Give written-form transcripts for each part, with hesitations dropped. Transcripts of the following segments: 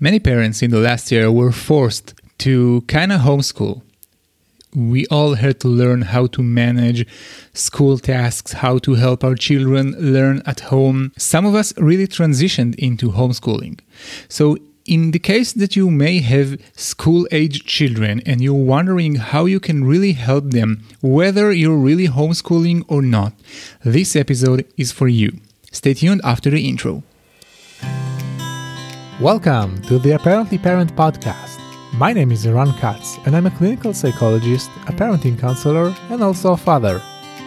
Many parents in the last year were forced to kind of homeschool. We all had to learn how to manage school tasks, how to help our children learn at home. Some of us really transitioned into homeschooling. So in the case that you may have school-age children and you're wondering how you can really help them, whether you're really homeschooling or not, this episode is for you. Stay tuned after the intro. Welcome to the Apparently Parent podcast. My name is Eran Katz, and I'm a clinical psychologist, a parenting counselor, and also a father.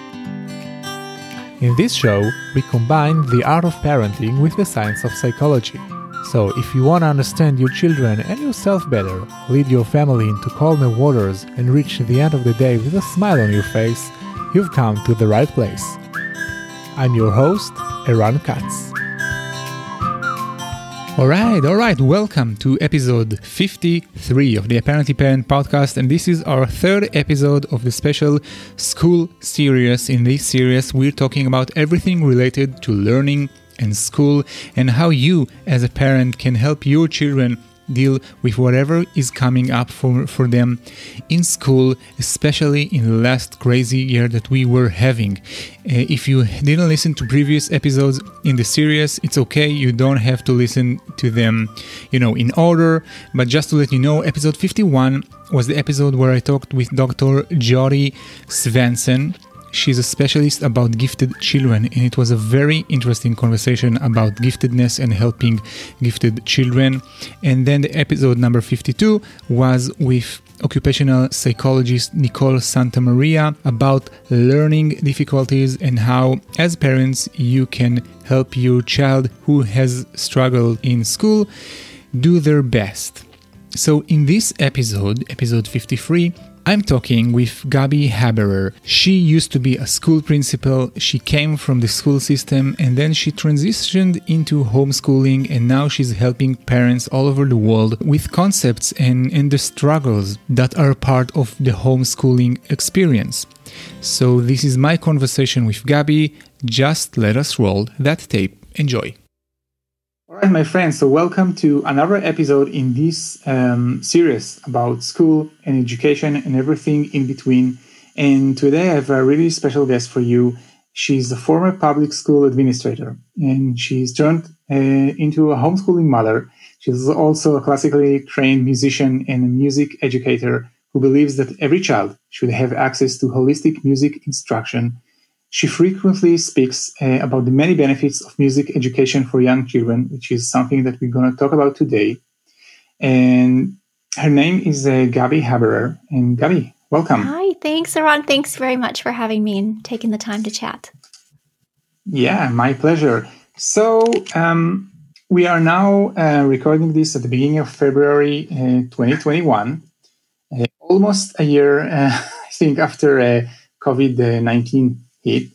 In this show, we combine the art of parenting with the science of psychology. So if you want to understand your children and yourself better, lead your family into calmer waters, and reach the end of the day with a smile on your face, you've come to the right place. I'm your host, Eran Katz. All right. Welcome to episode 53 of the Apparently Parent podcast. And this is our third episode of the special school series. In this series, we're talking about everything related to learning and school and how you as a parent can help your children deal with whatever is coming up for them in school, especially in the last crazy year that we were having. If you didn't listen to previous episodes in the series, it's okay. You don't have to listen to them, in order. But just to let you know, episode 51 was the episode where I talked with Dr. Jody Svensson. She's a specialist about gifted children, and it was a very interesting conversation about giftedness and helping gifted children. And then the episode number 52 was with occupational psychologist Nicole Santamaria about learning difficulties and how, as parents, you can help your child who has struggled in school do their best. So in this episode 53, I'm talking with Gabi Haberer. She used to be a school principal. She came from the school system and then she transitioned into homeschooling, and now she's helping parents all over the world with concepts and the struggles that are part of the homeschooling experience. So this is my conversation with Gabi. Just let us roll that tape. Enjoy. All right, my friends, so welcome to another episode in this series about school and education and everything in between. And today I have a really special guest for you. She's a former public school administrator, and she's turned into a homeschooling mother. She's also a classically trained musician and a music educator who believes that every child should have access to holistic music instruction. She frequently speaks about the many benefits of music education for young children, which is something that we're going to talk about today. And her name is Gabi Haberer. And Gabi, welcome. Hi, thanks, Eran. Thanks very much for having me and taking the time to chat. Yeah, my pleasure. So we are now recording this at the beginning of February 2021, almost a year, I think, after COVID-19 hit.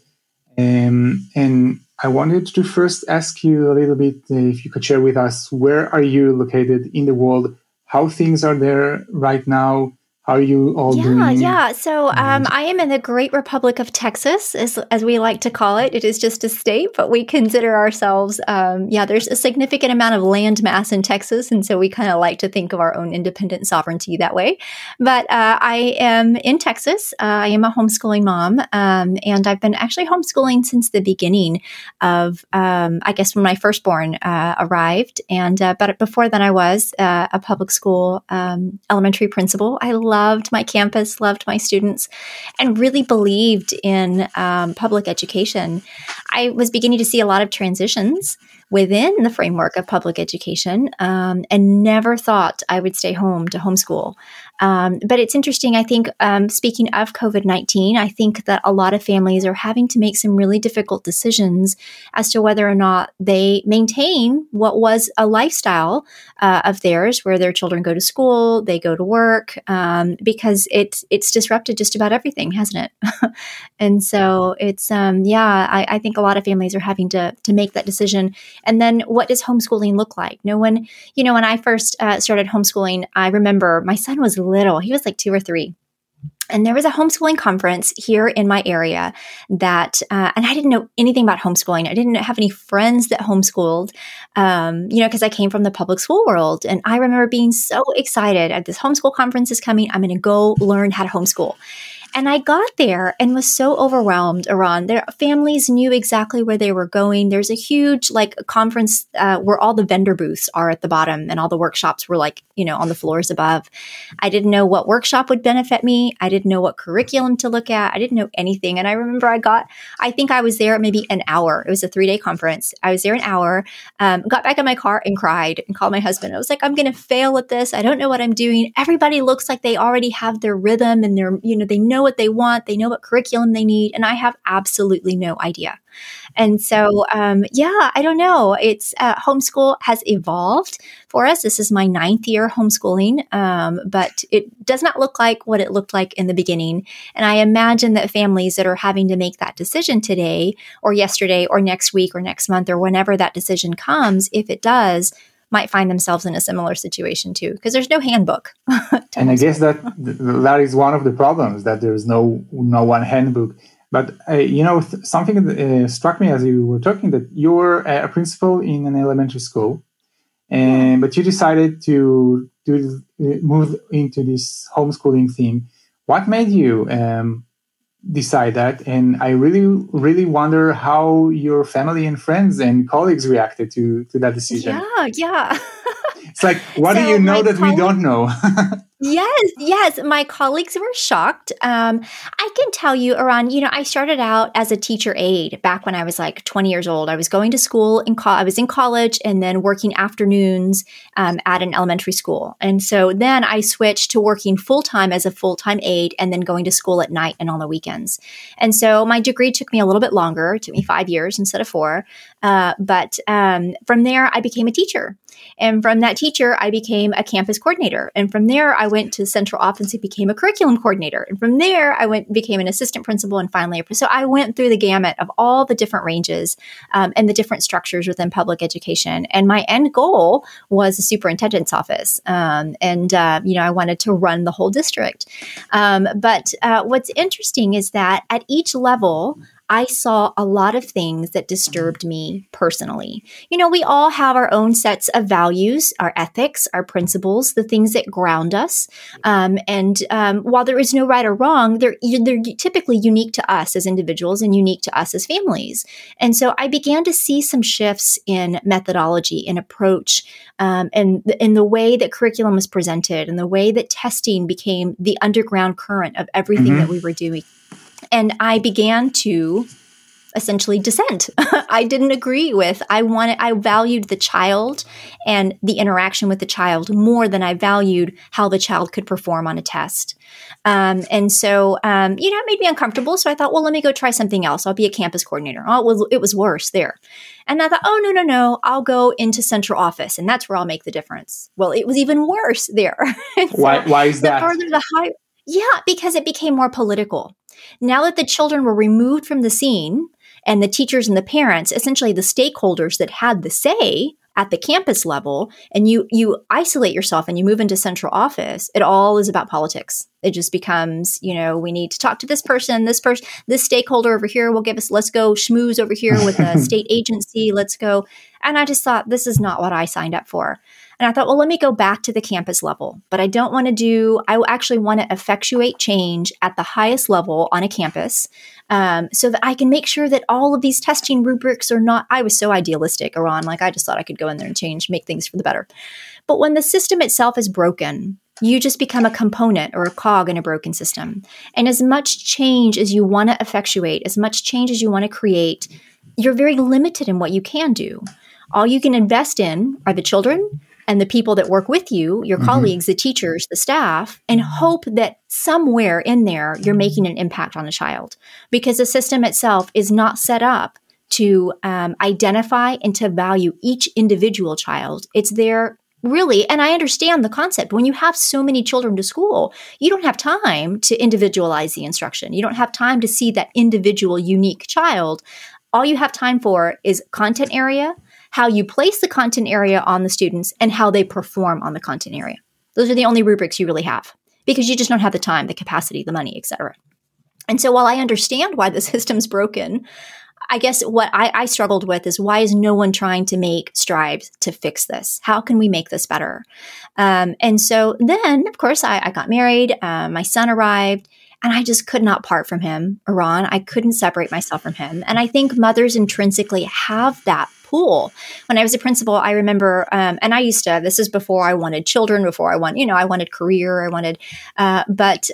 And I wanted to first ask you a little bit if you could share with us, where are you located in the world? How things are there right now? How are you all doing? Yeah. So I am in the Great Republic of Texas, as we like to call it. It is just a state, but we consider ourselves, there's a significant amount of land mass in Texas. And so we kind of like to think of our own independent sovereignty that way. But I am in Texas. I am a homeschooling mom. And I've been actually homeschooling since the beginning of, I guess, when my firstborn arrived. And but before then, I was a public school elementary principal. I loved my campus, loved my students, and really believed in public education. I was beginning to see a lot of transitions within the framework of public education, and never thought I would stay home to homeschool. But it's interesting, I think, speaking of COVID-19, I think that a lot of families are having to make some really difficult decisions as to whether or not they maintain what was a lifestyle of theirs, where their children go to school, they go to work, because it's disrupted just about everything, hasn't it? And so it's, I think a lot of families are having to make that decision. And then what does homeschooling look like? When I first started homeschooling, I remember my son was little. He was like 2 or 3. And there was a homeschooling conference here in my area that, and I didn't know anything about homeschooling. I didn't have any friends that homeschooled, because I came from the public school world. And I remember being so excited at this homeschool conference is coming. I'm going to go learn how to homeschool. And I got there and was so overwhelmed, Eran. Their families knew exactly where they were going. There's a huge conference where all the vendor booths are at the bottom and all the workshops were on the floors above. I didn't know what workshop would benefit me. I didn't know what curriculum to look at. I didn't know anything. And I remember I think I was there maybe an hour. It was a 3-day conference. I was there an hour, got back in my car and cried and called my husband. I was like, I'm going to fail at this. I don't know what I'm doing. Everybody looks like they already have their rhythm and they know what they want. They know what curriculum they need. And I have absolutely no idea. And so, I don't know. It's homeschool has evolved for us. This is my 9th year homeschooling, but it does not look like what it looked like in the beginning. And I imagine that families that are having to make that decision today or yesterday or next week or next month or whenever that decision comes, if it does, might find themselves in a similar situation too, because there's no handbook. And I guess that is one of the problems, that there's no one handbook. But, something that struck me as you were talking, that you're a principal in an elementary school, but you decided to move into this homeschooling theme. What made you decide that? And I really, really wonder how your family and friends and colleagues reacted to that decision. Yeah. It's like, what do you know that we don't know? Yes. My colleagues were shocked. I can tell you, Eran, I started out as a teacher aide back when I was 20 years old. I was going to school I was in college and then working afternoons at an elementary school. And so then I switched to working full-time as a full-time aide and then going to school at night and on the weekends. And so my degree took me a little bit longer. It took me 5 years instead of 4. But from there, I became a teacher. And from that teacher, I became a campus coordinator. And from there, I went to central office and became a curriculum coordinator. And from there, became an assistant principal and finally, so I went through the gamut of all the different ranges and the different structures within public education. And my end goal was a superintendent's office. I wanted to run the whole district. But what's interesting is that at each level, I saw a lot of things that disturbed me personally. We all have our own sets of values, our ethics, our principles, the things that ground us. While there is no right or wrong, they're typically unique to us as individuals and unique to us as families. And so I began to see some shifts in methodology and approach, and in the way that curriculum was presented and the way that testing became the underground current of everything that we were doing. And I began to essentially dissent. I didn't agree with, I valued the child and the interaction with the child more than I valued how the child could perform on a test. It made me uncomfortable. So I thought, well, let me go try something else. I'll be a campus coordinator. It was worse there. And I thought, oh, no, I'll go into central office and that's where I'll make the difference. Well, it was even worse there. Why is that? Because it became more political. Now that the children were removed from the scene and the teachers and the parents, essentially the stakeholders that had the say at the campus level, and you isolate yourself and you move into central office, it all is about politics. It just becomes, we need to talk to this stakeholder over here will let's go schmooze over here with a state agency. Let's go. And I just thought, this is not what I signed up for. And I thought, well, let me go back to the campus level. But I actually want to effectuate change at the highest level on a campus so that I can make sure that all of these testing rubrics are not, I was so idealistic, Eran, I just thought I could go in there and make things for the better. But when the system itself is broken, you just become a component or a cog in a broken system. And as much change as you want to effectuate, as much change as you want to create, you're very limited in what you can do. All you can invest in are the children and the people that work with you, your colleagues, the teachers, the staff, and hope that somewhere in there you're making an impact on a child. Because the system itself is not set up to identify and to value each individual child. It's there really, and I understand the concept. When you have so many children to school, you don't have time to individualize the instruction. You don't have time to see that individual, unique child. All you have time for is content area, how you place the content area on the students, and how they perform on the content area. Those are the only rubrics you really have. because you just don't have the time, the capacity, the money, et cetera. And so while I understand why the system's broken, I guess what I struggled with is, why is no one trying to make strides to fix this? How can we make this better? And so then, of course, I got married. My son arrived, and I just could not part from him, Eran. I couldn't separate myself from him. And I think mothers intrinsically have that pull. When I was a principal, I remember, and I used to, this is before I wanted children, before I wanted career, but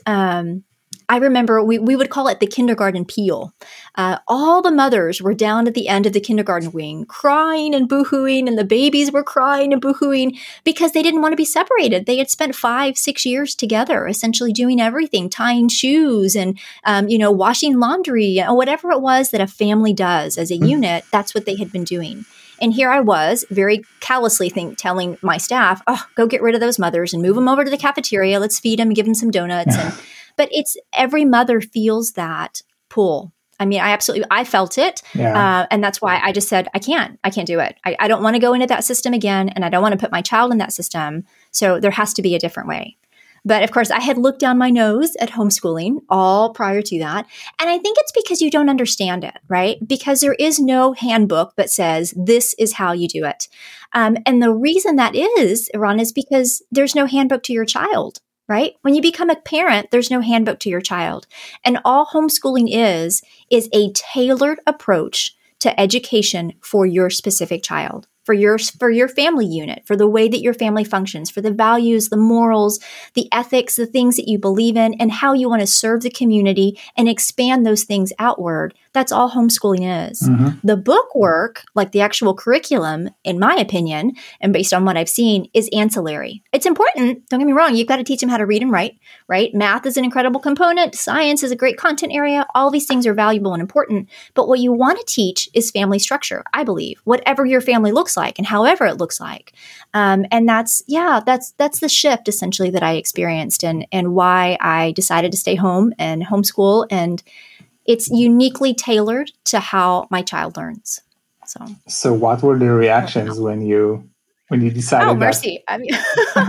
I remember we would call it the kindergarten peel. All the mothers were down at the end of the kindergarten wing, crying and boohooing, and the babies were crying and boohooing because they didn't want to be separated. They had spent 5-6 years together, essentially doing everything, tying shoes and, washing laundry, whatever it was that a family does as a unit. That's what they had been doing. And here I was, very callously telling my staff, "Oh, go get rid of those mothers and move them over to the cafeteria. Let's feed them and give them some donuts." But it's every mother feels that pull. I mean, I felt it. Yeah. And that's why I just said, I can't do it. I don't want to go into that system again. And I don't want to put my child in that system. So there has to be a different way. But of course, I had looked down my nose at homeschooling all prior to that. And I think it's because you don't understand it, right? Because there is no handbook that says this is how you do it. And the reason that is, Eran, is because there's no handbook to your child. Right? When you become a parent, there's no handbook to your child. And all homeschooling is a tailored approach to education for your specific child, for your family unit, for the way that your family functions, for the values, the morals, the ethics, the things that you believe in, and how you want to serve the community and expand those things outward. That's all homeschooling is. Mm-hmm. The book work, like the actual curriculum, in my opinion, and based on what I've seen, is ancillary. It's important. Don't get me wrong. You've got to teach them how to read and write, right? Math is an incredible component. Science is a great content area. All these things are valuable and important. But what you want to teach is family structure, I believe, whatever your family looks like and however it looks like. And that's the shift essentially that I experienced and why I decided to stay home and homeschool. And it's uniquely tailored to how my child learns. So what were the reactions when you decided? Oh, mercy! I mean,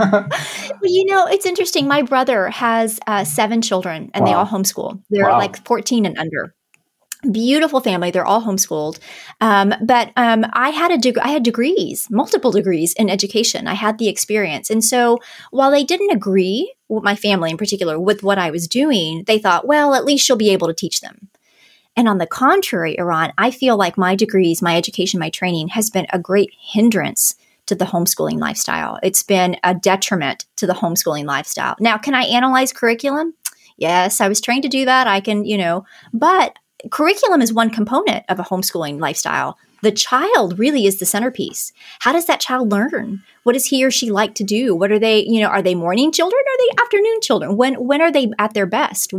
well, it's interesting. My brother has 7 children, and They all homeschool. They're like 14 and under. Beautiful family. They're all homeschooled. But I had degrees, multiple degrees in education. I had the experience. And so while they didn't agree, with my family in particular, with what I was doing, they thought, well, at least she'll be able to teach them. And on the contrary, Eran, I feel like my degrees, my education, my training has been a great hindrance to the homeschooling lifestyle. It's been a detriment to the homeschooling lifestyle. Now, can I analyze curriculum? Yes, I was trained to do that. I can, but curriculum is one component of a homeschooling lifestyle. The child really is the centerpiece. How does that child learn? What does he or she like to do? What are they, are they morning children or are they afternoon children? When are they at their best?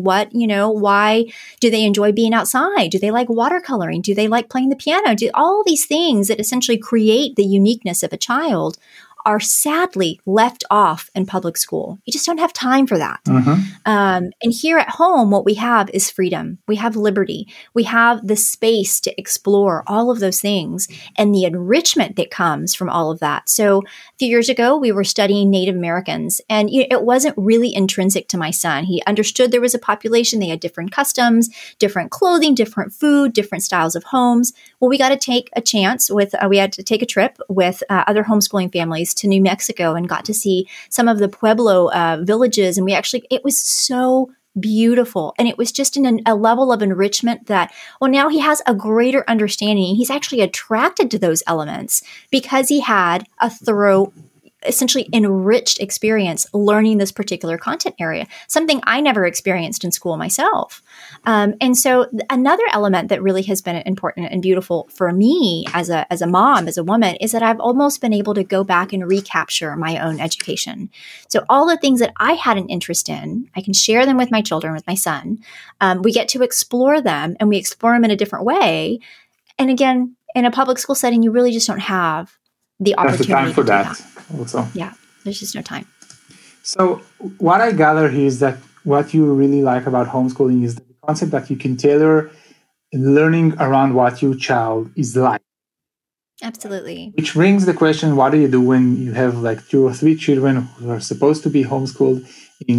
Why do they enjoy being outside? Do they like watercoloring? Do they like playing the piano? All these things that essentially create the uniqueness of a child are sadly left off in public school. You just don't have time for that. Mm-hmm. And here at home, what we have is freedom. We have liberty. We have the space to explore all of those things and the enrichment that comes from all of that. So a few years ago, we were studying Native Americans, and it wasn't really intrinsic to my son. He understood there was a population. They had different customs, different clothing, different food, different styles of homes. Well, we got to take a chance we had to take a trip with other homeschooling families to New Mexico and got to see some of the Pueblo villages. And it was so beautiful. And it was just in a level of enrichment that, now he has a greater understanding. He's actually attracted to those elements because he had a thorough, essentially enriched experience learning this particular content area, something I never experienced in school myself. And so another element that really has been important and beautiful for me as a mom, as a woman, is that I've almost been able to go back and recapture my own education. So all the things that I had an interest in, I can share them with my children, with my son. We get to explore them, and we explore them in a different way. And again, in a public school setting, you really just don't have the opportunity. There's the time for that. Also. Yeah, there's just no time. So what I gather here is that what you really like about homeschooling is the concept that you can tailor learning around what your child is like. Absolutely. Which brings the question, what do you do when you have like 2 or 3 children who are supposed to be homeschooled in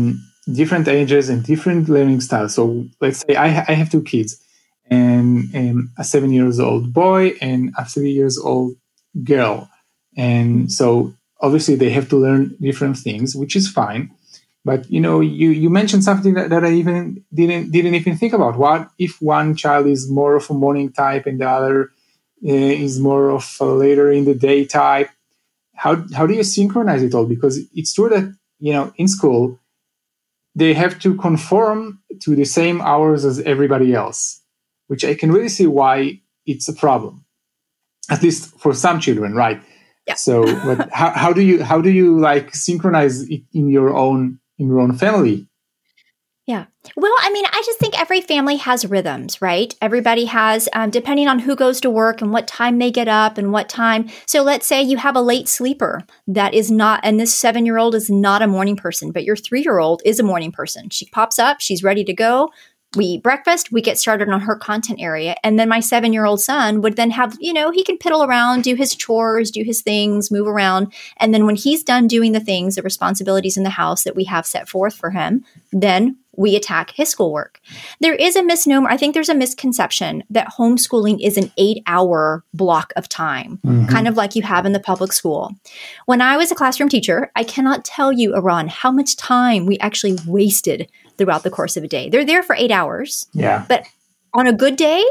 different ages and different learning styles. So let's say I have two kids, and a 7-year-old boy and a 3-year-old girl. And so obviously they have to learn different things, which is fine. But you mentioned something that I even didn't even think about. What if one child is more of a morning type and the other is more of a later in the day type? How do you synchronize it all? Because it's true that in school they have to conform to the same hours as everybody else, which I can really see why it's a problem, at least for some children, right? Yeah. So, but how do you like synchronize it in your own family? Yeah. Well, I mean, I just think every family has rhythms, right? Everybody has, depending on who goes to work and what time they get up and what time. So let's say you have a late sleeper that is not, and this 7-year-old is not a morning person, but your 3-year-old is a morning person. She pops up, she's ready to go. We eat breakfast, we get started on her content area. And then my 7-year-old son would then have, he can piddle around, do his chores, do his things, move around. And then when he's done doing the things, the responsibilities in the house that we have set forth for him, then we attack his schoolwork. There is a misnomer. I think there's a misconception that homeschooling is an 8-hour block of time, kind of like you have in the public school. When I was a classroom teacher, I cannot tell you, Eran, how much time we actually wasted throughout the course of a day. They're there for 8 hours. Yeah. But on a good day,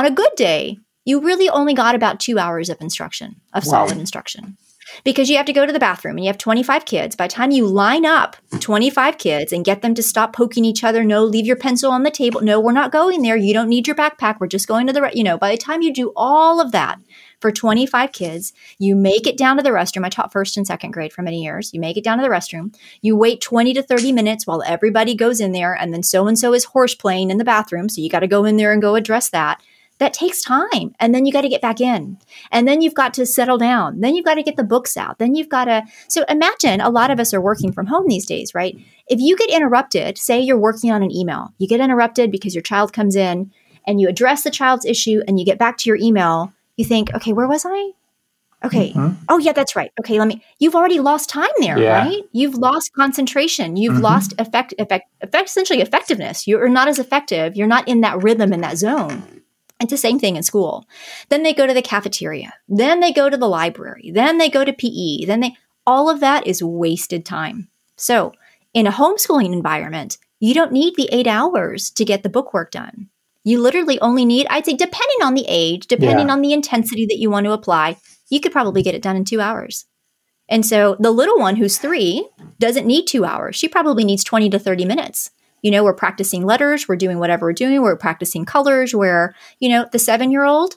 you really only got about 2 hours of instruction, of solid instruction. Because you have to go to the bathroom and you have 25 kids. By the time you line up 25 kids and get them to stop poking each other, no, leave your pencil on the table. No, we're not going there. You don't need your backpack. We're just going to by the time you do all of that for 25 kids, you make it down to the restroom. I taught first and second grade for many years. You make it down to the restroom. You wait 20 to 30 minutes while everybody goes in there. And then so-and-so is horse playing in the bathroom. So you got to go in there and go address that. That takes time. And then you got to get back in. And then you've got to settle down. Then you've got to get the books out. Then you've got to. So imagine a lot of us are working from home these days, right? If you get interrupted, say you're working on an email, you get interrupted because your child comes in and you address the child's issue and you get back to your email, you think, okay, where was I? Okay. Oh, yeah, that's right. Okay, you've already lost time there, right? You've lost concentration. You've lost essentially effectiveness. You're not as effective. You're not in that rhythm, in that zone. It's the same thing in school. Then they go to the cafeteria. Then they go to the library. Then they go to PE. All of that is wasted time. So in a homeschooling environment, you don't need the 8 hours to get the bookwork done. You literally only need, I'd say, depending on the age, depending on the intensity that you want to apply, you could probably get it done in 2 hours. And so the little one who's 3 doesn't need 2 hours. She probably needs 20 to 30 minutes. We're practicing letters. We're doing whatever we're doing. We're practicing colors where, the 7-year-old,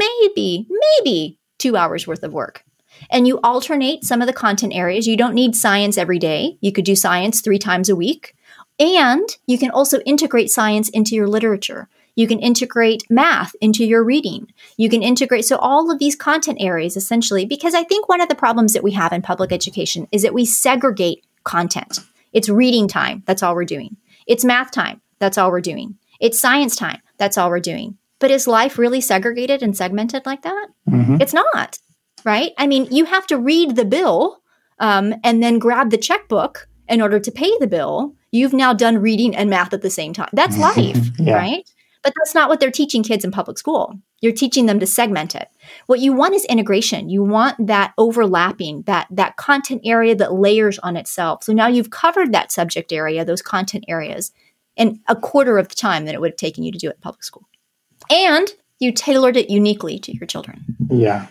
maybe 2 hours worth of work. And you alternate some of the content areas. You don't need science every day. You could do science 3 times a week. And you can also integrate science into your literature. You can integrate math into your reading. You can integrate, so all of these content areas essentially, because I think one of the problems that we have in public education is that we segregate content. It's reading time. That's all we're doing. It's math time. That's all we're doing. It's science time. That's all we're doing. But is life really segregated and segmented like that? It's not, right? I mean, you have to read the bill and then grab the checkbook in order to pay the bill. You've now done reading and math at the same time. That's life, right? But that's not what they're teaching kids in public school. You're teaching them to segment it. What you want is integration. You want that overlapping, that content area that layers on itself. So now you've covered that subject area, those content areas, in a quarter of the time that it would have taken you to do it in public school. And you tailored it uniquely to your children. Yeah.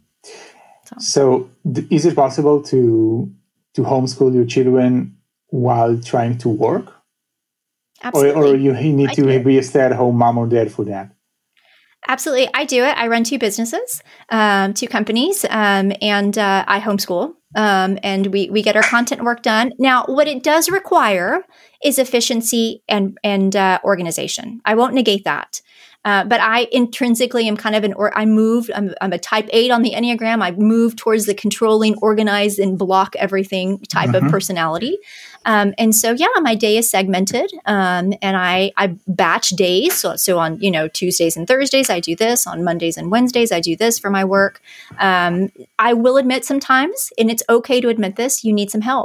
So is it possible to homeschool your children while trying to work? Absolutely. Or you need to be a stay-at-home mom or dad for that? Absolutely. I do it. I run 2 businesses, 2 companies, and I homeschool. And we get our content work done. Now, what it does require is efficiency and organization. I won't negate that. But I intrinsically am kind of I'm a type 8 on the Enneagram. I move towards the controlling, organized, and block everything type of personality. And so, my day is segmented. And I batch days. So on, Tuesdays and Thursdays, I do this. On Mondays and Wednesdays, I do this for my work. I will admit sometimes, and it's okay to admit this, you need some help.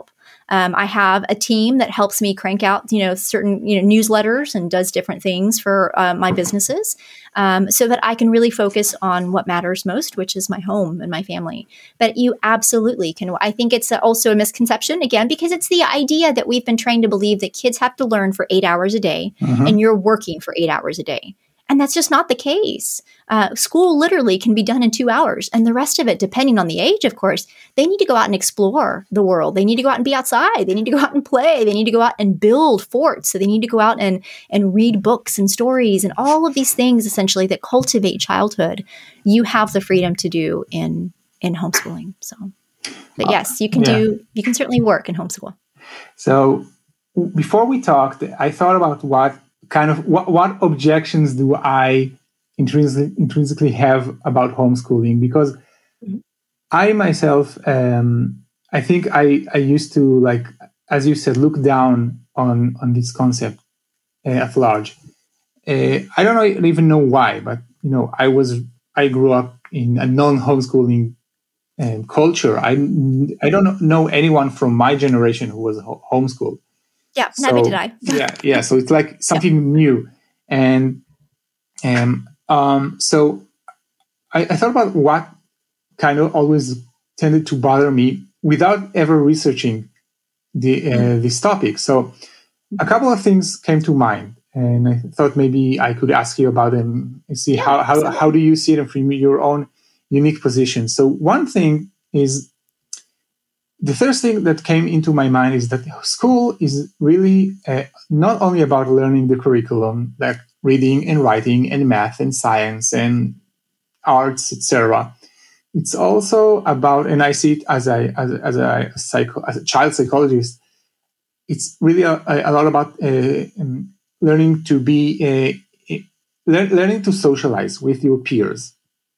I have a team that helps me crank out, certain, newsletters and does different things for my businesses, so that I can really focus on what matters most, which is my home and my family. But you absolutely can. I think it's also a misconception, again, because it's the idea that we've been trained to believe that kids have to learn for 8 hours a day and you're working for 8 hours a day. And that's just not the case. School literally can be done in 2 hours. And the rest of it, depending on the age, of course, they need to go out and explore the world. They need to go out and be outside. They need to go out and play. They need to go out and build forts. So they need to go out and read books and stories and all of these things, essentially, that cultivate childhood. You have the freedom to do in homeschooling. So, but yes, you can certainly work in homeschool. So before we talked, I thought about what objections do I intrinsically have about homeschooling, because I myself, I think I used to, like, as you said, look down on this concept at large. I don't even know why, but I grew up in a non-homeschooling culture. I don't know anyone from my generation who was homeschooled. Yeah, neither did I. yeah. So it's like something new, and so I thought about what kind of always tended to bother me without ever researching this topic. So a couple of things came to mind, and I thought maybe I could ask you about them and see how do you see them from your own unique position. So one thing is, the first thing that came into my mind is that school is really not only about learning the curriculum, like reading and writing and math and science and arts, etc. It's also about, and I see it as a child psychologist, it's really a lot about learning to be learning to socialize with your peers.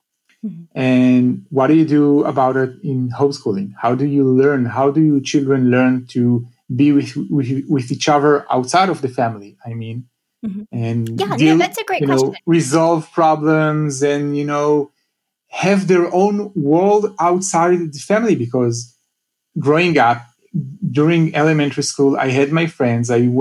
And what do you do about it in homeschooling? How do you learn? How do your children learn to be with each other outside of the family? I mean, and that's a great question. Resolve problems and have their own world outside the family. Because growing up during elementary school, I had my friends. I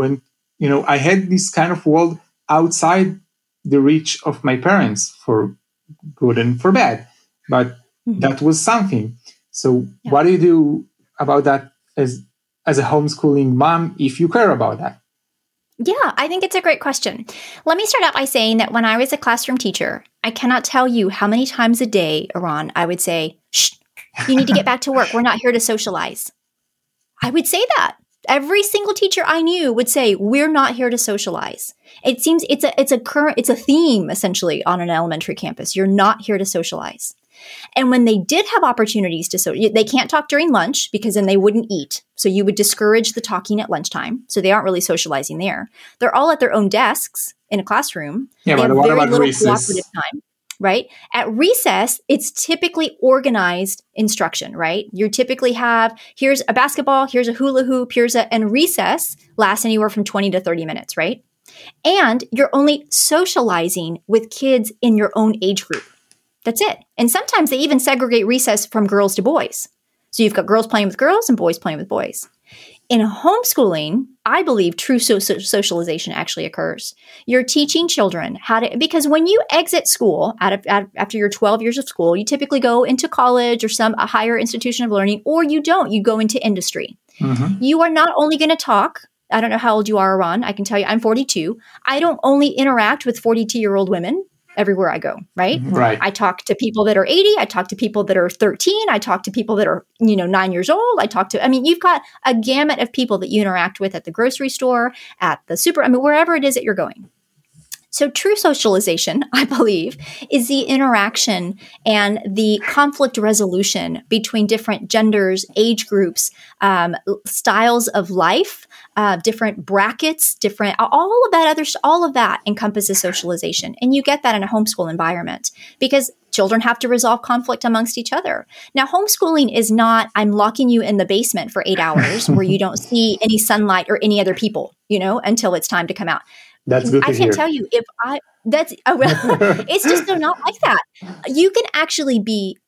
had this kind of world outside the reach of my parents, for good and for bad, but that was something. So what do you do about that as a homeschooling mom, if you care about that? Yeah, I think it's a great question. Let me start out by saying that when I was a classroom teacher, I cannot tell you how many times a day, Eran, I would say, "Shh, you need to get back to work. We're not here to socialize." I would say that. Every single teacher I knew would say, "We're not here to socialize." It seems it's a theme essentially on an elementary campus. You're not here to socialize. And when they did have opportunities to they can't talk during lunch because then they wouldn't eat. So you would discourage the talking at lunchtime. So they aren't really socializing there. They're all at their own desks in a classroom. Yeah, they but have what very about little recess? cooperative time. Right? At recess, it's typically organized instruction, right? You typically have, here's a basketball, here's a hula hoop, and recess lasts anywhere from 20 to 30 minutes, right? And you're only socializing with kids in your own age group. That's it. And sometimes they even segregate recess from girls to boys. So you've got girls playing with girls and boys playing with boys. In homeschooling, I believe true socialization actually occurs. You're teaching children how to, because when you exit school after your 12 years of school, you typically go into college or a higher institution of learning, or you don't. You go into industry. You are not only going to talk. I don't know how old you are, Eran. I can tell you I'm 42. I don't only interact with 42-year-old women everywhere I go, right? Right. I talk to people that are 80. I talk to people that are 13. I talk to people that are, 9 years old. You've got a gamut of people that you interact with at the grocery store, at the wherever it is that you're going. So true socialization, I believe, is the interaction and the conflict resolution between different genders, age groups, styles of life, different brackets, all of that encompasses socialization. And you get that in a homeschool environment because children have to resolve conflict amongst each other. Now, homeschooling is not, I'm locking you in the basement for 8 hours where you don't see any sunlight or any other people, until it's time to come out. That's good to hear. I can tell you It's just so not like that. You can actually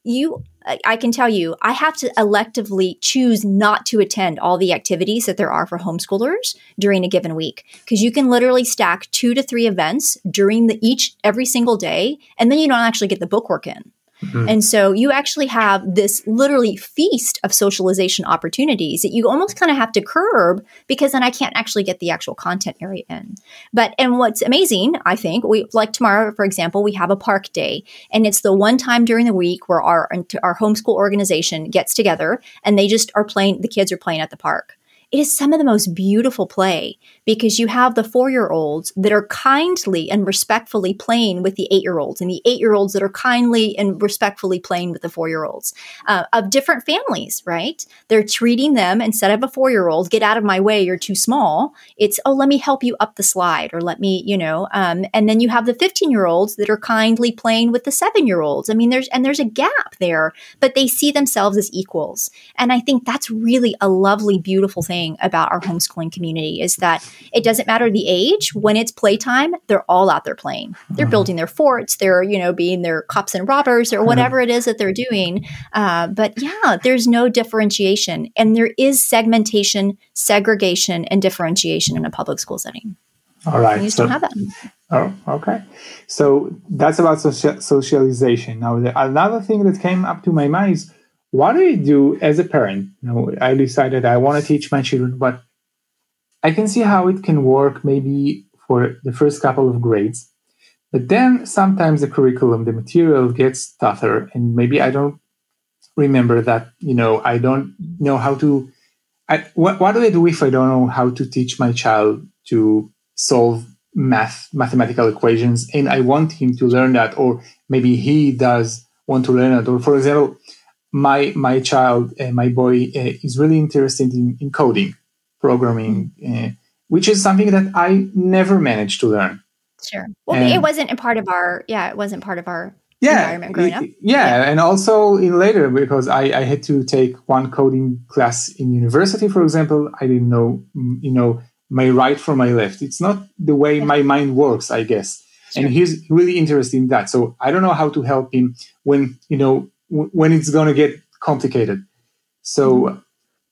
I can tell you, I have to electively choose not to attend all the activities that there are for homeschoolers during a given week, because you can literally stack 2 to 3 events during every single day, and then you don't actually get the bookwork in. Mm-hmm. And so you actually have this literally feast of socialization opportunities that you almost kind of have to curb, because then I can't actually get the actual content area in. And what's amazing, I think, like tomorrow, for example, we have a park day, and it's the one time during the week where our homeschool organization gets together and they just are playing, the kids are playing at the park. It is some of the most beautiful play, because you have the 4-year-olds that are kindly and respectfully playing with the 8-year-olds, and the 8-year-olds that are kindly and respectfully playing with the 4-year-olds of different families, right? They're treating them, instead of a 4-year-old, get out of my way, you're too small. It's, oh, let me help you up the slide, or let me, and then you have the 15-year-olds that are kindly playing with the 7-year-olds. I mean, there's a gap there, but they see themselves as equals. And I think that's really a lovely, beautiful thing about our homeschooling community, is that it doesn't matter the age. When it's playtime, they're all out there playing. They're building their forts. They're, being their cops and robbers, or whatever it is that they're doing. But yeah, there's no differentiation. And there is segmentation, segregation, and differentiation in a public school setting. All right. And you still have that. Oh, okay. So that's about socialization. Now, another thing that came up to my mind is, what do you do as a parent? I decided I want to teach my children, but I can see how it can work maybe for the first couple of grades. But then sometimes the curriculum, the material gets tougher, and maybe I don't remember that, I don't know how to... What do I do if I don't know how to teach my child to solve mathematical equations, and I want him to learn that, or maybe he does want to learn it? Or, for example, my child, my boy, is really interested in coding, programming, which is something that I never managed to learn. Sure. Well, it wasn't part of our environment growing up. Yeah, and also in later, because I had to take one coding class in university, for example. I didn't know, my right from my left. It's not the way my mind works, I guess. Sure. And he's really interested in that. So I don't know how to help him when it's going to get complicated. So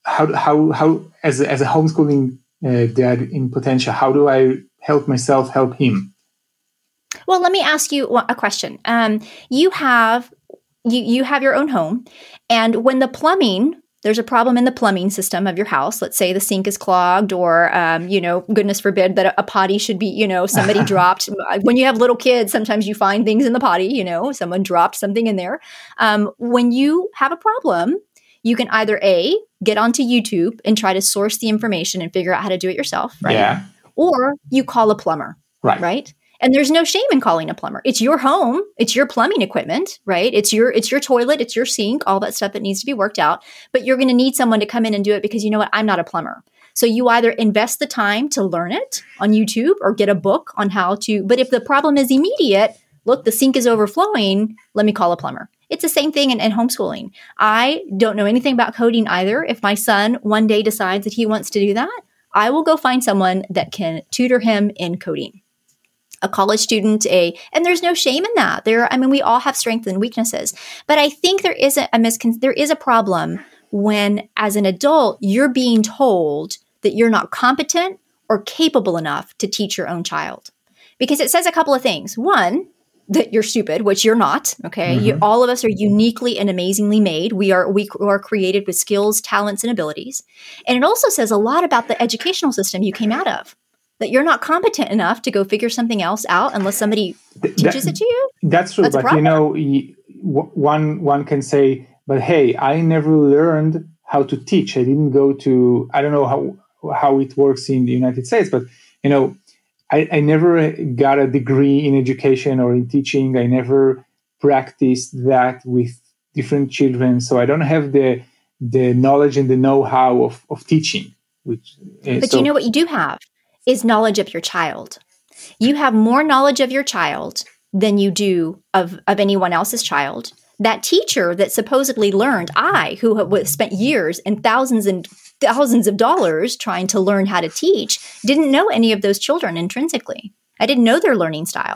how as a homeschooling dad in potential, how do I help myself help him? Well, let me ask you a question. You have your own home, and when there's a problem in the plumbing system of your house. Let's say the sink is clogged, or, goodness forbid that a potty should be, somebody dropped. When you have little kids, sometimes you find things in the potty, someone dropped something in there. When you have a problem, you can either get onto YouTube and try to source the information and figure out how to do it yourself, right? Yeah. Or you call a plumber, right? And there's no shame in calling a plumber. It's your home. It's your plumbing equipment, right? It's your toilet. It's your sink, all that stuff that needs to be worked out. But you're going to need someone to come in and do it, because you know what? I'm not a plumber. So you either invest the time to learn it on YouTube or get a book on how to. But if the problem is immediate, look, the sink is overflowing, let me call a plumber. It's the same thing in homeschooling. I don't know anything about coding either. If my son one day decides that he wants to do that, I will go find someone that can tutor him in coding. A college student, and there's no shame in that. We all have strengths and weaknesses, but I think there is a problem when, as an adult, you're being told that you're not competent or capable enough to teach your own child, because it says a couple of things. One, that you're stupid, which you're not. Okay, mm-hmm. All of us are uniquely and amazingly made. We are created with skills, talents, and abilities, and it also says a lot about the educational system you came out of. That you're not competent enough to go figure something else out unless somebody teaches it to you. That's true. But one can say, but hey, I never learned how to teach. I didn't go to, I don't know how it works in the United States, but I never got a degree in education or in teaching. I never practiced that with different children. So I don't have the knowledge and the know-how of teaching. But you know what you do have? Is knowledge of your child. You have more knowledge of your child than you do of anyone else's child. That teacher that supposedly learned, who have spent years and thousands of dollars trying to learn how to teach, didn't know any of those children intrinsically. I didn't know their learning style.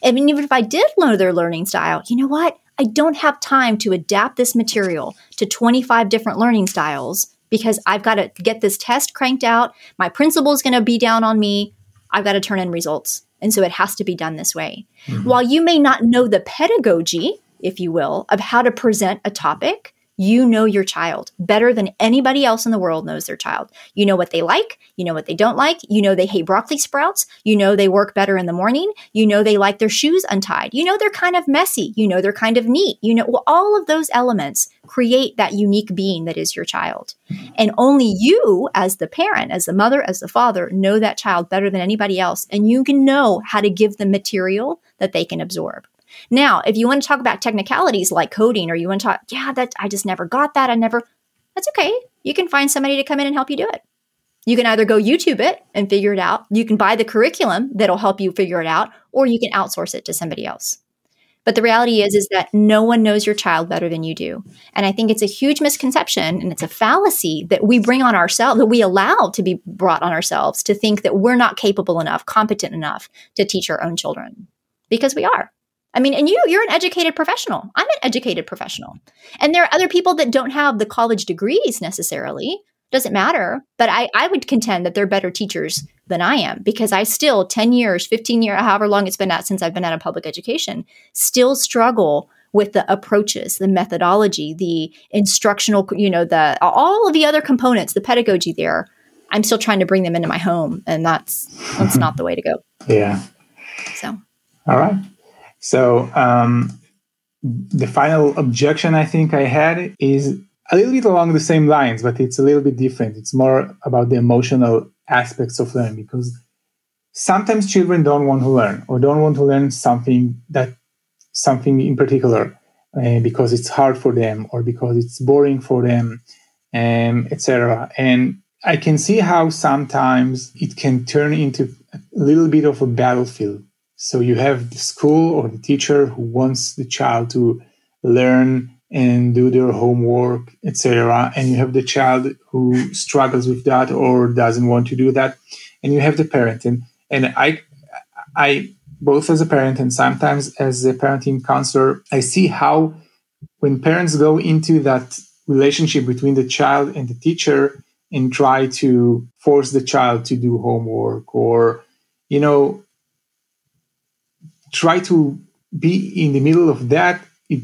I mean, even if I did know their learning style, you know what? I don't have time to adapt this material to 25 different learning styles because I've got to get this test cranked out. My principal is going to be down on me. I've got to turn in results. And so it has to be done this way. Mm-hmm. While you may not know the pedagogy, if you will, of how to present a topic, you know your child better than anybody else in the world knows their child. You know what they like. You know what they don't like. You know they hate broccoli sprouts. You know they work better in the morning. You know they like their shoes untied. You know they're kind of messy. You know they're kind of neat. You know, well, all of those elements create that unique being that is your child. And only you, as the parent, as the mother, as the father, know that child better than anybody else. And you can know how to give them material that they can absorb. Now, if you want to talk about technicalities like coding, or you want to talk, I just never got that. That's okay. You can find somebody to come in and help you do it. You can either go YouTube it and figure it out. You can buy the curriculum that'll help you figure it out, or you can outsource it to somebody else. But the reality is that no one knows your child better than you do. And I think it's a huge misconception, and it's a fallacy that we bring on ourselves, that we allow to be brought on ourselves, to think that we're not capable enough, competent enough to teach our own children, because we are. I mean, and you're an educated professional. I'm an educated professional. And there are other people that don't have the college degrees necessarily. Doesn't matter. But I would contend that they're better teachers than I am, because I still 10 years, 15 years, however long it's been since I've been out of public education, still struggle with the approaches, the methodology, the instructional, all of the other components, the pedagogy there. I'm still trying to bring them into my home. And that's not the way to go. Yeah. So. All right. So the final objection I think I had is a little bit along the same lines, but it's a little bit different. It's more about the emotional aspects of learning, because sometimes children don't want to learn, or don't want to learn something in particular because it's hard for them, or because it's boring for them, etc. And I can see how sometimes it can turn into a little bit of a battlefield. So you have the school or the teacher who wants the child to learn and do their homework, etc. And you have the child who struggles with that or doesn't want to do that. And you have the parent. And I both as a parent and sometimes as a parenting counselor, I see how when parents go into that relationship between the child and the teacher and try to force the child to do homework, or, try to be in the middle of that, it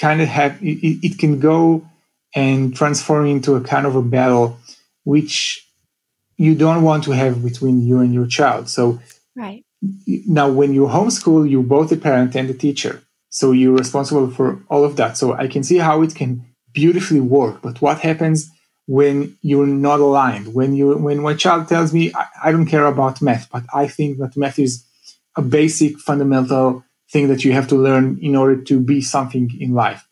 can go and transform into a kind of a battle, which you don't want to have between you and your child. So right now, when you homeschool, you're both the parent and the teacher. So you're responsible for all of that. So I can see how it can beautifully work. But what happens when you're not aligned? When my child tells me, I don't care about math, but I think that math is a basic fundamental thing that you have to learn in order to be something in life.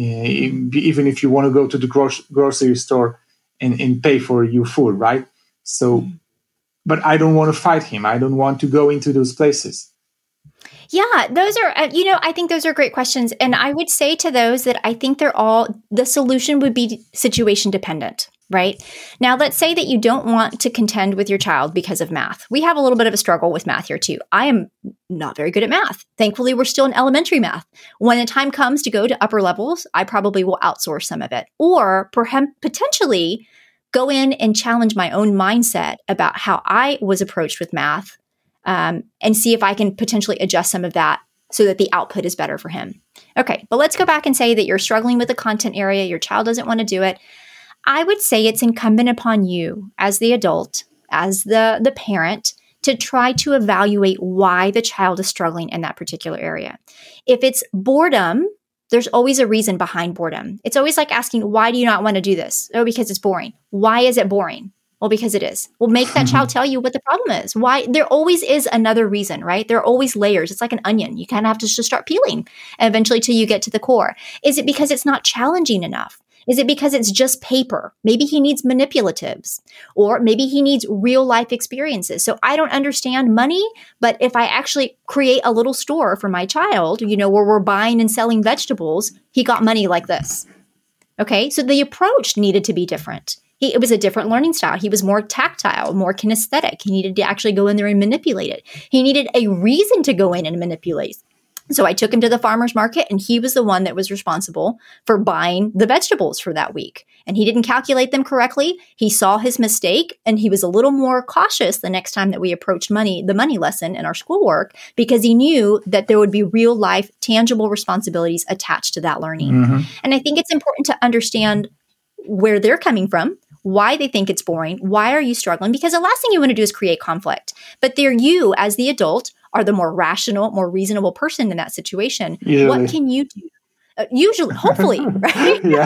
Even if you want to go to the grocery store and pay for your food, right? So, but I don't want to fight him. I don't want to go into those places. Yeah, those are, I think those are great questions. And I would say to those that I think the solution would be situation dependent, right? Now, let's say that you don't want to contend with your child because of math. We have a little bit of a struggle with math here too. I am not very good at math. Thankfully, we're still in elementary math. When the time comes to go to upper levels, I probably will outsource some of it, or perhaps potentially go in and challenge my own mindset about how I was approached with math. And see if I can potentially adjust some of that so that the output is better for him. Okay, but let's go back and say that you're struggling with the content area, your child doesn't want to do it. I would say it's incumbent upon you as the adult, as the parent, to try to evaluate why the child is struggling in that particular area. If it's boredom, there's always a reason behind boredom. It's always like asking, why do you not want to do this? Oh, because it's boring. Why is it boring? Well, because it is. Well, make that child tell you what the problem is. Why? There always is another reason, right? There are always layers. It's like an onion. You kind of have to just start peeling eventually till you get to the core. Is it because it's not challenging enough? Is it because it's just paper? Maybe he needs manipulatives, or maybe he needs real life experiences. So I don't understand money, but if I actually create a little store for my child, where we're buying and selling vegetables, he got money like this. Okay. So the approach needed to be different. It was a different learning style. He was more tactile, more kinesthetic. He needed to actually go in there and manipulate it. He needed a reason to go in and manipulate So I took him to the farmer's market, and he was the one that was responsible for buying the vegetables for that week. And he didn't calculate them correctly. He saw his mistake, and he was a little more cautious the next time that we approached the money lesson in our schoolwork, because he knew that there would be real life, tangible responsibilities attached to that learning. Mm-hmm. And I think it's important to understand where they're coming from, why they think it's boring, why are you struggling? Because the last thing you want to do is create conflict. But there you, as the adult, are the more rational, more reasonable person in that situation. Usually. What can you do? Usually, hopefully, right? Yeah.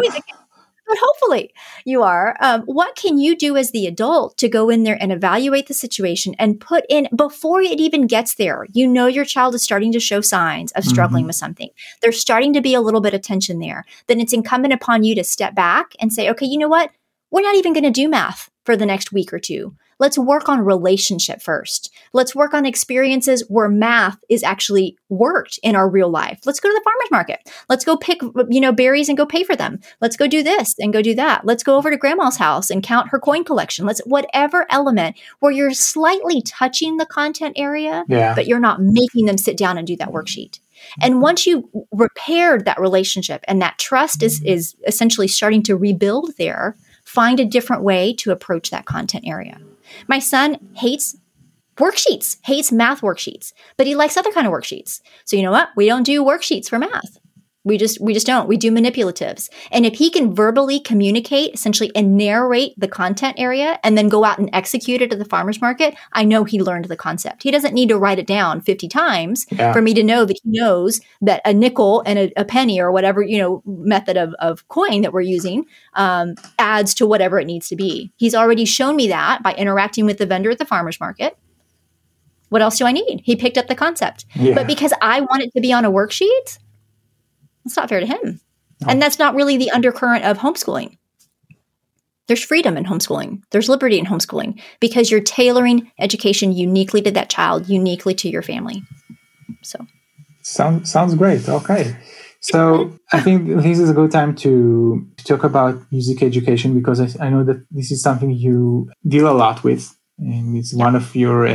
But hopefully you are. What can you do as the adult to go in there and evaluate the situation and put in, before it even gets there, you know your child is starting to show signs of struggling with something. There's starting to be a little bit of tension there. Then it's incumbent upon you to step back and say, okay, you know what? We're not even going to do math for the next week or two. Let's work on relationship first. Let's work on experiences where math is actually worked in our real life. Let's go to the farmer's market. Let's go pick, berries and go pay for them. Let's go do this and go do that. Let's go over to grandma's house and count her coin collection. Whatever element where you're slightly touching the content area, but you're not making them sit down and do that worksheet. And once you repaired that relationship and that trust is essentially starting to rebuild there, find a different way to approach that content area. My son hates worksheets, hates math worksheets, but he likes other kind of worksheets. So you know what? We don't do worksheets for math. We just don't. We do manipulatives. And if he can verbally communicate, essentially, and narrate the content area and then go out and execute it at the farmer's market, I know he learned the concept. He doesn't need to write it down 50 times for me to know that he knows that a nickel and a penny or whatever, method of coin that we're using adds to whatever it needs to be. He's already shown me that by interacting with the vendor at the farmer's market. What else do I need? He picked up the concept. Yeah. But because I want it to be on a worksheet, it's not fair to him. No. And that's not really the undercurrent of homeschooling. There's freedom in homeschooling. There's liberty in homeschooling because you're tailoring education uniquely to that child, uniquely to your family. So sounds great. Okay. So I think this is a good time to talk about music education, because I know that this is something you deal a lot with, and it's one of your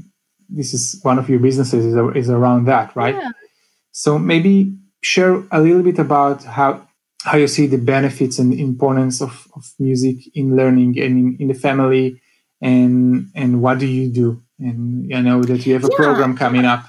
businesses is around that, right? Yeah. So maybe share a little bit about how you see the benefits and the importance of music in learning and in the family, and what do you do? And I know that you have a program coming up.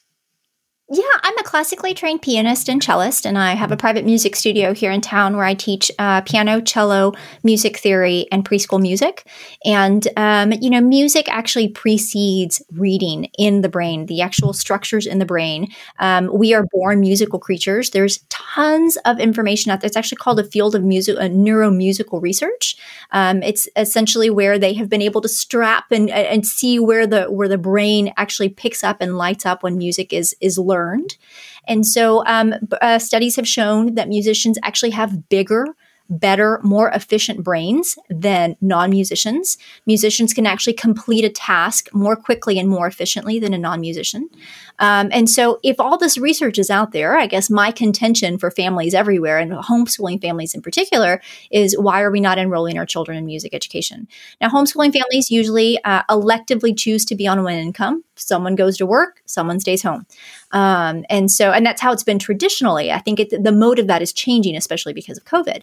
Yeah, I'm a classically trained pianist and cellist, and I have a private music studio here in town where I teach piano, cello, music theory, and preschool music. And, music actually precedes reading in the brain, the actual structures in the brain. We are born musical creatures. There's tons of information out there. It's actually called a field of neuromusical research. It's essentially where they have been able to strap and see where the brain actually picks up and lights up when music is learned. And so studies have shown that musicians actually have bigger, better, more efficient brains than non-musicians. Musicians can actually complete a task more quickly and more efficiently than a non-musician. And so if all this research is out there, I guess my contention for families everywhere, and homeschooling families in particular, is why are we not enrolling our children in music education? Now, homeschooling families usually electively choose to be on one income. Someone goes to work, someone stays home. And that's how it's been traditionally. I think the mode of that is changing, especially because of COVID.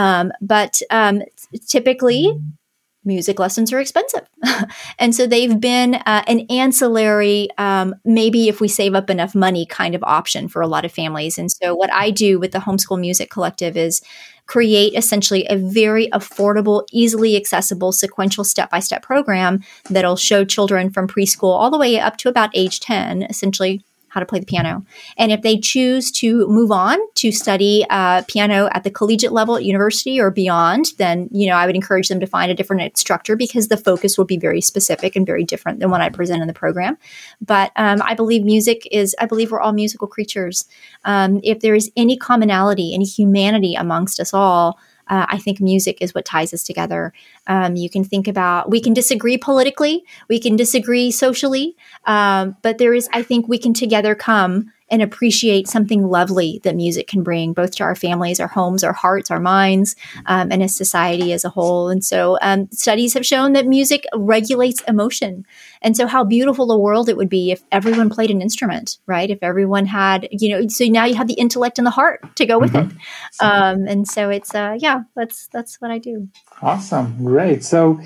But typically, music lessons are expensive. And so they've been an ancillary, maybe if we save up enough money kind of option for a lot of families. And so what I do with the Homeschool Music Collective is create essentially a very affordable, easily accessible, sequential step-by-step program that'll show children from preschool all the way up to about age 10, essentially how to play the piano. And if they choose to move on to study piano at the collegiate level at university or beyond, then, I would encourage them to find a different instructor, because the focus will be very specific and very different than what I present in the program. But I believe we're all musical creatures. If there is any commonality, any humanity amongst us all, I think music is what ties us together. You can think about, we can disagree politically, we can disagree socially, but I think we can together come and appreciate something lovely that music can bring, both to our families, our homes, our hearts, our minds, and as society as a whole. And so studies have shown that music regulates emotion. And so how beautiful the world it would be if everyone played an instrument, right? If everyone had, so now you have the intellect and the heart to go with it. And so it's, that's what I do. Awesome. Great. So,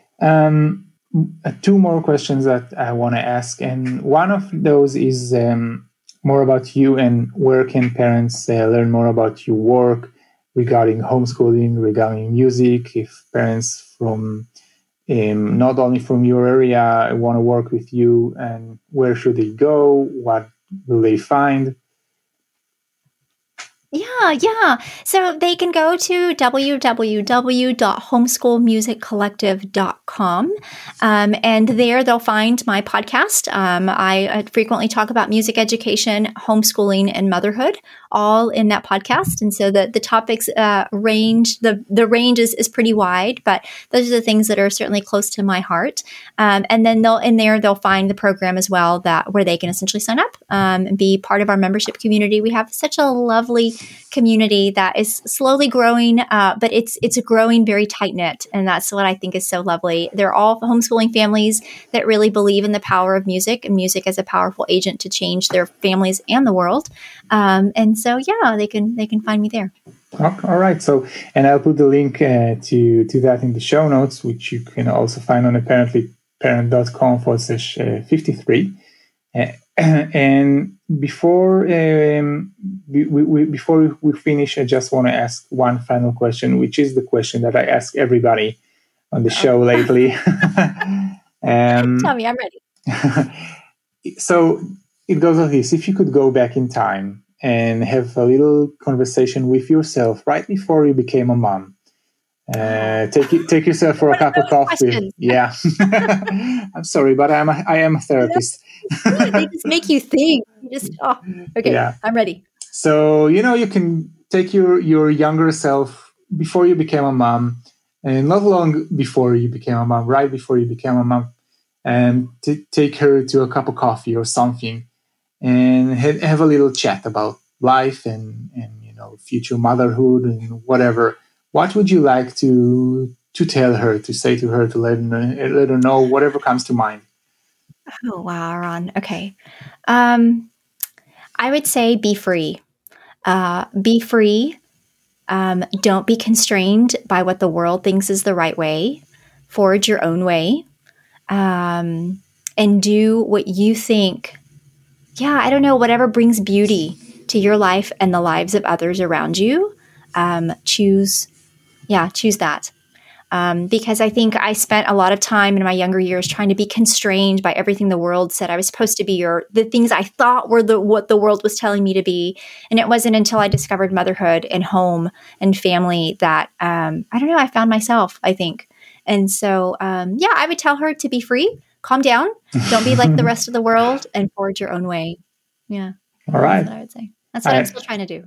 two more questions that I want to ask. And one of those is more about you and where can parents learn more about your work regarding homeschooling, regarding music, if parents from not only from your area want to work with you, and where should they go? What will they find? Yeah. So they can go to www.homeschoolmusiccollective.com. And there they'll find my podcast. I frequently talk about music education, homeschooling, and motherhood, all in that podcast. And so the topics range, the range is pretty wide, but those are the things that are certainly close to my heart. And then they'll find the program as well, where they can essentially sign up and be part of our membership community. We have such a lovely community that is slowly growing, but it's growing very tight-knit, and that's what I think is so lovely. They're all homeschooling families that really believe in the power of music and music as a powerful agent to change their families and the world. And so, they can find me there. All right. So, and I'll put the link to that in the show notes, which you can also find on apparentlyparent.com/53. And before we finish, I just want to ask one final question, which is the question that I ask everybody on the show lately. Tell me, I'm ready. So it goes like this: if you could go back in time and have a little conversation with yourself right before you became a mom, take yourself for a cup of coffee. Questions. Yeah. I'm sorry, but I am a therapist. They just make you think. Okay. Yeah. I'm ready. So, you can take your younger self before you became a mom, and not long before you became a mom, right before you became a mom, and take her to a cup of coffee or something, and have a little chat about life and future motherhood and whatever. What would you like to tell her, to say to her, to let her know whatever comes to mind? Oh, wow, Ron. Okay. I would say be free. Be free. Don't be constrained by what the world thinks is the right way. Forge your own way. And do what you think. Yeah, I don't know, whatever brings beauty to your life and the lives of others around you. Choose that. Because I think I spent a lot of time in my younger years trying to be constrained by everything the world said I was supposed to be, or the things I thought were what the world was telling me to be. And it wasn't until I discovered motherhood and home and family that, I found myself, I think. And so, I would tell her to be free, calm down, don't be like the rest of the world, and forge your own way. Yeah. All right. That's what I would say. That's what I'm still trying to do.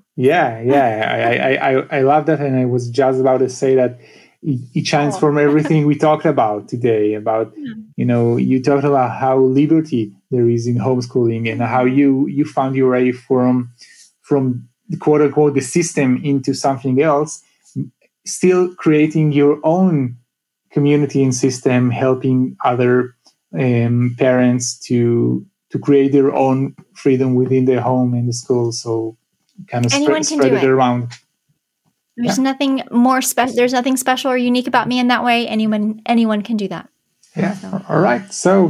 Yeah. I love that. And I was just about to say that it shines from everything we talked about today, about, you talked about how liberty there is in homeschooling and how you found your way from the quote unquote the system into something else, still creating your own community and system, helping other parents to create their own freedom within their home and the school. So kind of spread it around. There's nothing more special. There's nothing special or unique about me in that way. Anyone can do that. Yeah. So. All right. So,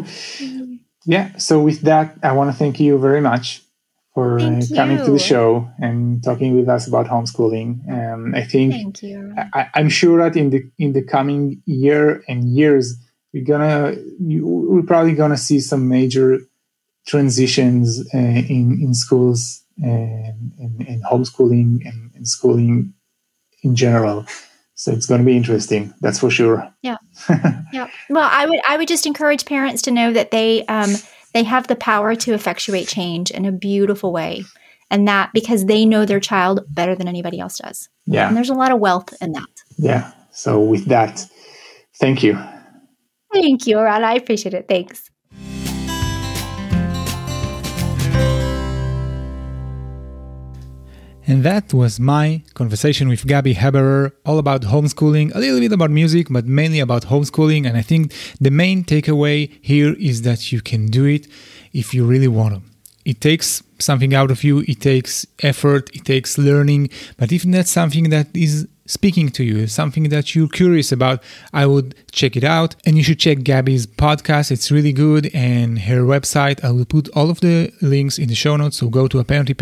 So with that, I want to thank you very much for coming to the show and talking with us about homeschooling. I think thank you. I'm sure that in the coming year and years, we're probably gonna see some major transitions in schools and in homeschooling and schooling in general. So it's going to be interesting. That's for sure. Yeah. Yeah. Well, I would just encourage parents to know that they have the power to effectuate change in a beautiful way. And that because they know their child better than anybody else does. Yeah. And there's a lot of wealth in that. Yeah. So with that, thank you. Thank you, Ron. I appreciate it. Thanks. And that was my conversation with Gabi Haberer, all about homeschooling, a little bit about music, but mainly about homeschooling. And I think the main takeaway here is that you can do it if you really want to. It takes something out of you, it takes effort, it takes learning. But if that's something that is speaking to you, something that you're curious about, I would check it out. And you should check Gabi's podcast. It's really good. And her website, I will put all of the links in the show notes. So go to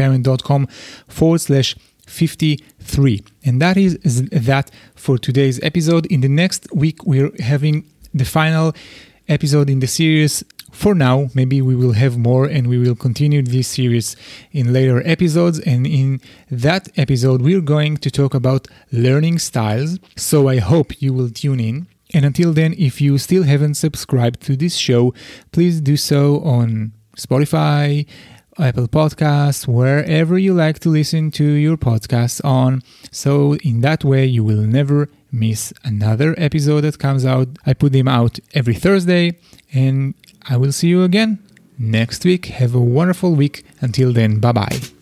apparentlyparent.com/53. And that is that for today's episode. In the next week, we're having the final episode in the series. For now, maybe we will have more and we will continue this series in later episodes. And in that episode, we're going to talk about learning styles. So I hope you will tune in. And until then, if you still haven't subscribed to this show, please do so on Spotify, Apple Podcasts, wherever you like to listen to your podcasts on. So in that way, you will never miss another episode that comes out. I put them out every Thursday, and I will see you again next week. Have a wonderful week. Until then, bye-bye.